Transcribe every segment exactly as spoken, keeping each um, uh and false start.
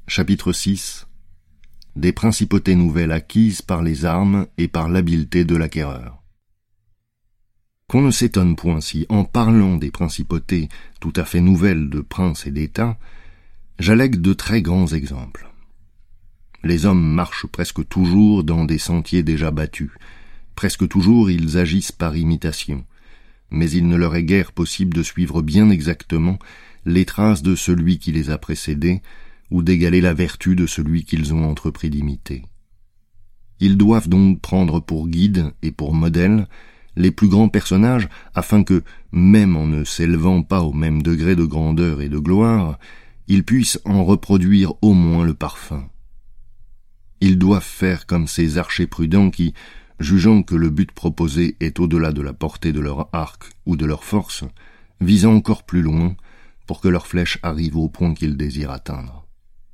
Chapitre six. Des principautés nouvelles acquises par les armes et par l'habileté de l'acquéreur. Qu'on ne s'étonne point si, en parlant des principautés tout à fait nouvelles de princes et d'États, j'allègue de très grands exemples. Les hommes marchent presque toujours dans des sentiers déjà battus, presque toujours ils agissent par imitation, mais il ne leur est guère possible de suivre bien exactement les traces de celui qui les a précédés, ou d'égaler la vertu de celui qu'ils ont entrepris d'imiter. Ils doivent donc prendre pour guide et pour modèle les plus grands personnages, afin que, même en ne s'élevant pas au même degré de grandeur et de gloire, ils puissent en reproduire au moins le parfum. Ils doivent faire comme ces archers prudents qui, jugeant que le but proposé est au-delà de la portée de leur arc ou de leur force, visent encore plus loin pour que leur flèche arrive au point qu'ils désirent atteindre.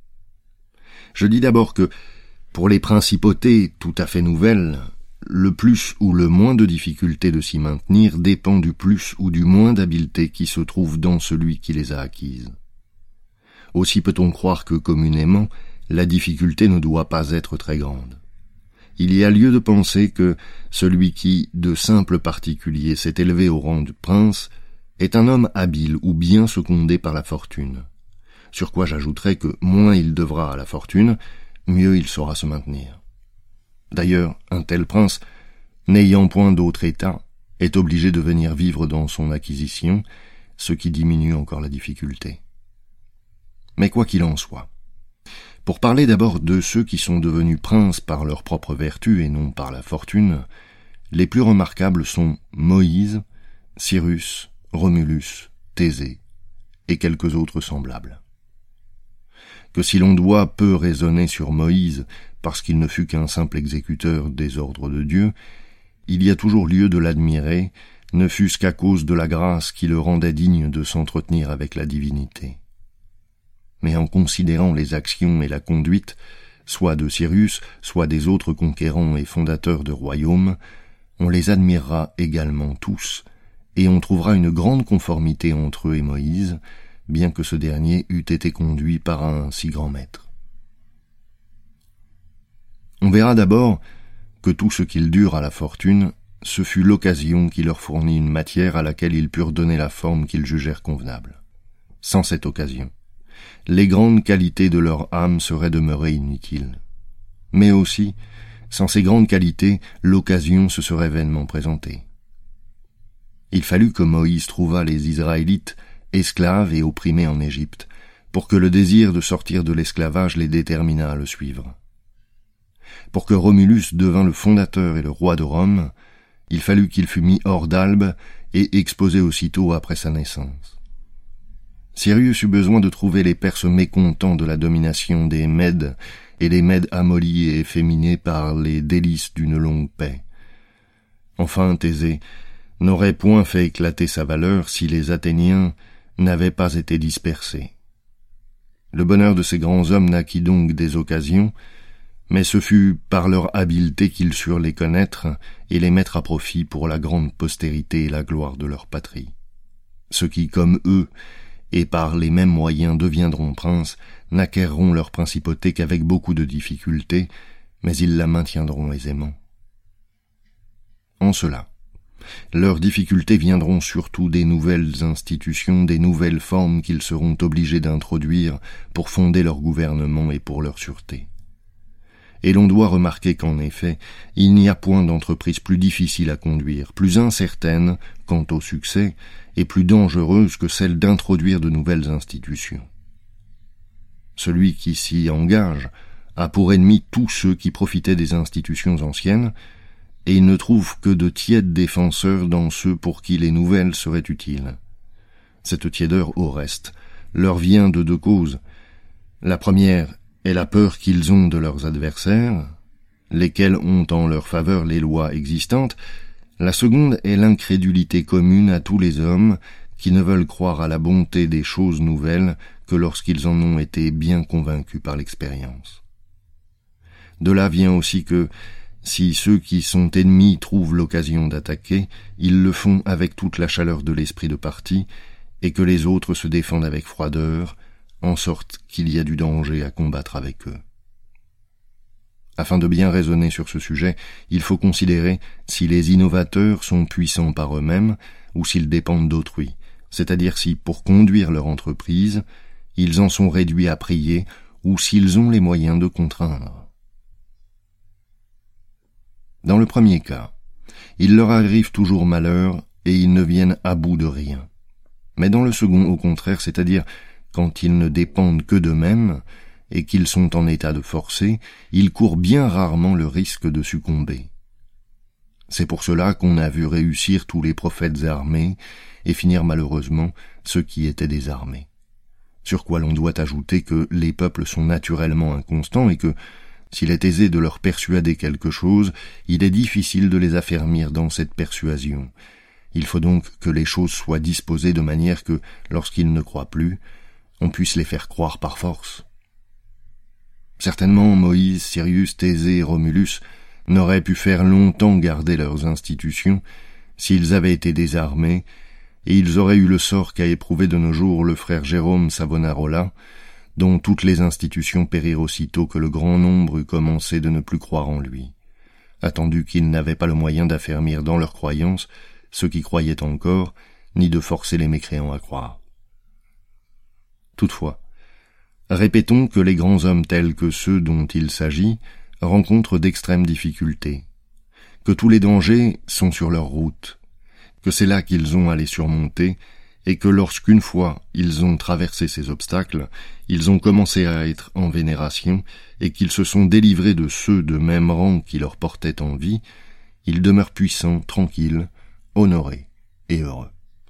Je dis d'abord que, pour les principautés tout à fait nouvelles, le plus ou le moins de difficulté de s'y maintenir dépend du plus ou du moins d'habileté qui se trouve dans celui qui les a acquises. Aussi peut-on croire que, communément, la difficulté ne doit pas être très grande. Il y a lieu de penser que celui qui, de simple particulier, s'est élevé au rang de prince, est un homme habile ou bien secondé par la fortune. Sur quoi j'ajouterai que moins il devra à la fortune, mieux il saura se maintenir. D'ailleurs, un tel prince, n'ayant point d'autre état, est obligé de venir vivre dans son acquisition, ce qui diminue encore la difficulté. Mais quoi qu'il en soit, pour parler d'abord de ceux qui sont devenus princes par leur propre vertu et non par la fortune, les plus remarquables sont Moïse, Cyrus, Romulus, Thésée et quelques autres semblables. Que si l'on doit peu raisonner sur Moïse parce qu'il ne fut qu'un simple exécuteur des ordres de Dieu, il y a toujours lieu de l'admirer, ne fût-ce qu'à cause de la grâce qui le rendait digne de s'entretenir avec la divinité. Mais en considérant les actions et la conduite, soit de Cyrus, soit des autres conquérants et fondateurs de royaumes, on les admirera également tous, et on trouvera une grande conformité entre eux et Moïse, bien que ce dernier eût été conduit par un si grand maître. On verra d'abord que tout ce qu'ils durent à la fortune, ce fut l'occasion qui leur fournit une matière à laquelle ils purent donner la forme qu'ils jugèrent convenable. Sans cette occasion, les grandes qualités de leur âme seraient demeurées inutiles. Mais aussi, sans ces grandes qualités, l'occasion se serait vainement présentée. Il fallut que Moïse trouvât les Israélites esclaves et opprimés en Égypte, pour que le désir de sortir de l'esclavage les déterminât à le suivre. Pour que Romulus devint le fondateur et le roi de Rome, il fallut qu'il fût mis hors d'Albe et exposé aussitôt après sa naissance. Cyrus eut besoin de trouver les Perses mécontents de la domination des Mèdes et les Mèdes amollis et efféminés par les délices d'une longue paix. Enfin, Thésée n'aurait point fait éclater sa valeur si les Athéniens n'avaient pas été dispersés. Le bonheur de ces grands hommes naquit donc des occasions, mais ce fut par leur habileté qu'ils surent les connaître et les mettre à profit pour la grande postérité et la gloire de leur patrie. Ceux qui, comme eux, et par les mêmes moyens deviendront princes, n'acquerront leur principauté qu'avec beaucoup de difficultés, mais ils la maintiendront aisément. En cela, leurs difficultés viendront surtout des nouvelles institutions, des nouvelles formes qu'ils seront obligés d'introduire pour fonder leur gouvernement et pour leur sûreté. Et l'on doit remarquer qu'en effet, il n'y a point d'entreprise plus difficile à conduire, plus incertaine quant au succès, et plus dangereuse que celle d'introduire de nouvelles institutions. Celui qui s'y engage a pour ennemi tous ceux qui profitaient des institutions anciennes, et il ne trouve que de tièdes défenseurs dans ceux pour qui les nouvelles seraient utiles. Cette tiédeur, au reste, leur vient de deux causes. La première est la peur qu'ils ont de leurs adversaires, lesquels ont en leur faveur les lois existantes. La seconde est l'incrédulité commune à tous les hommes qui ne veulent croire à la bonté des choses nouvelles que lorsqu'ils en ont été bien convaincus par l'expérience. De là vient aussi que, si ceux qui sont ennemis trouvent l'occasion d'attaquer, ils le font avec toute la chaleur de l'esprit de parti, et que les autres se défendent avec froideur, en sorte qu'il y a du danger à combattre avec eux. Afin de bien raisonner sur ce sujet, il faut considérer si les innovateurs sont puissants par eux-mêmes ou s'ils dépendent d'autrui, c'est-à-dire si, pour conduire leur entreprise, ils en sont réduits à prier ou s'ils ont les moyens de contraindre. Dans le premier cas, il leur arrive toujours malheur et ils ne viennent à bout de rien. Mais dans le second, au contraire, c'est-à-dire quand ils ne dépendent que d'eux-mêmes et qu'ils sont en état de forcer, ils courent bien rarement le risque de succomber. C'est pour cela qu'on a vu réussir tous les prophètes armés et finir malheureusement ceux qui étaient désarmés. Sur quoi l'on doit ajouter que les peuples sont naturellement inconstants et que, s'il est aisé de leur persuader quelque chose, il est difficile de les affermir dans cette persuasion. Il faut donc que les choses soient disposées de manière que, lorsqu'ils ne croient plus, on puisse les faire croire par force. Certainement Moïse, Cyrus, Thésée et Romulus n'auraient pu faire longtemps garder leurs institutions s'ils avaient été désarmés, et ils auraient eu le sort qu'a éprouvé de nos jours le frère Jérôme Savonarola, dont toutes les institutions périrent aussitôt que le grand nombre eut commencé de ne plus croire en lui, attendu qu'ils n'avaient pas le moyen d'affermir dans leur croyance ceux qui croyaient encore, ni de forcer les mécréants à croire. Toutefois, répétons que les grands hommes tels que ceux dont il s'agit rencontrent d'extrêmes difficultés, que tous les dangers sont sur leur route, que c'est là qu'ils ont à les surmonter, et que lorsqu'une fois ils ont traversé ces obstacles, ils ont commencé à être en vénération, et qu'ils se sont délivrés de ceux de même rang qui leur portaient envie, ils demeurent puissants, tranquilles, honorés et heureux.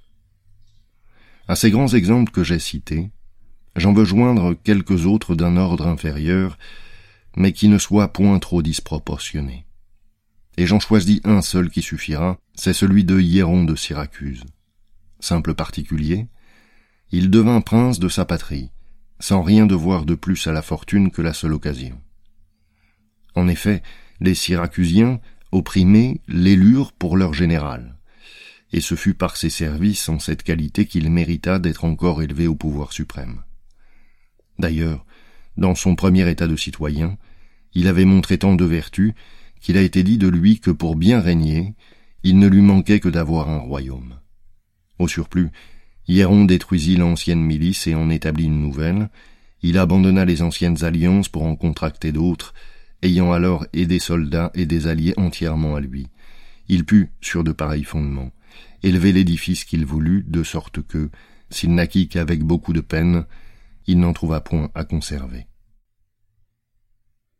À ces grands exemples que j'ai cités, j'en veux joindre quelques autres d'un ordre inférieur, mais qui ne soient point trop disproportionnés. Et j'en choisis un seul qui suffira, c'est celui de Hiéron de Syracuse. Simple particulier, il devint prince de sa patrie, sans rien devoir de plus à la fortune que la seule occasion. En effet, les Syracusiens, opprimés, l'élurent pour leur général, et ce fut par ses services en cette qualité qu'il mérita d'être encore élevé au pouvoir suprême. D'ailleurs, dans son premier état de citoyen, il avait montré tant de vertus qu'il a été dit de lui que pour bien régner, il ne lui manquait que d'avoir un royaume. Au surplus, Hiéron détruisit l'ancienne milice et en établit une nouvelle, il abandonna les anciennes alliances pour en contracter d'autres, ayant alors et des soldats et des alliés entièrement à lui. Il put, sur de pareils fondements, élever l'édifice qu'il voulut, de sorte que, s'il naquit qu'avec beaucoup de peine, il n'en trouva point à conserver.